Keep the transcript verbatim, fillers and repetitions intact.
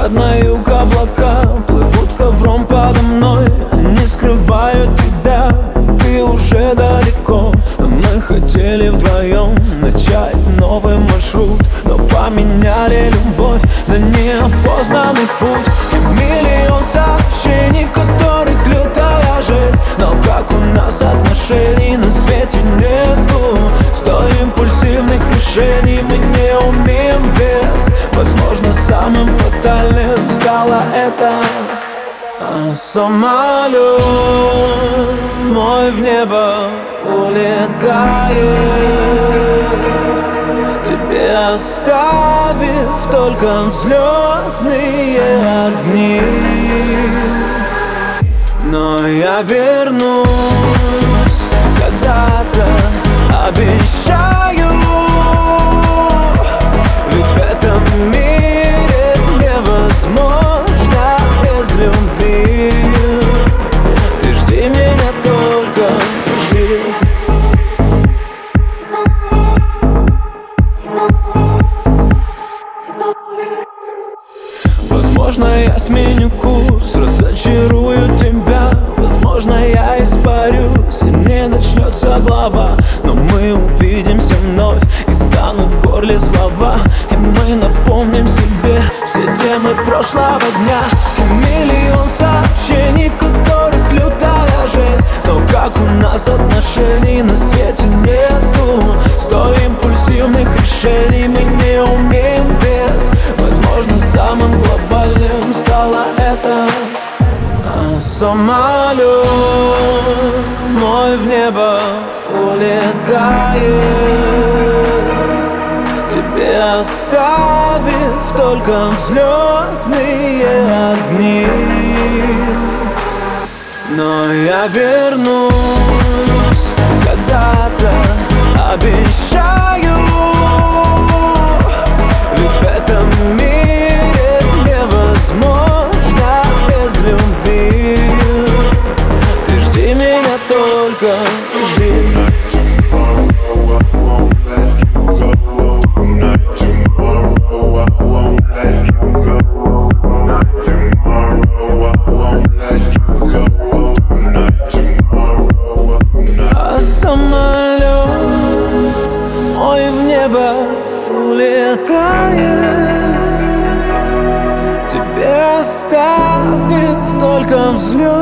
Летят на юг облака, плывут ковром подо мной. Не скрывают тебя, ты уже далеко. Мы хотели вдвоем начать новый маршрут, но поменяли любовь на неопознанный путь. И миллион сообщений, в которых лютая жесть. Но как у нас отношений на свете нету. Сто импульсивных решений мы не умеем без. Возможно, самым фатальным стало это. А самолет мой в небо улетает, тебе оставив только взлетные огни. Но я вернусь когда-то, обещаю. Ведь в этом мире невозможно без любви. Ты жди меня, только жди. Возможно, я сменю курс, разочарую тебя. Возможно, я испарюсь и не начнется глава. Но мы увидимся вновь, и станут в горле слова. И мы напомним себе все темы прошлого дня. И миллион сообщений, в которых лютая жесть. Но как у нас отношений на свете нету. Сто импульсивных решений мы не умеем без. Возможно, самым глобальным стало это. А самолет мой в небо улетает, тебе оставив только взлетные огни. Но я вернусь когда-то, обещаю. Ведь в этом мире невозможно без любви. Ты жди меня, только жди. А самолет мой в небо улетает, тебе оставив только взлет.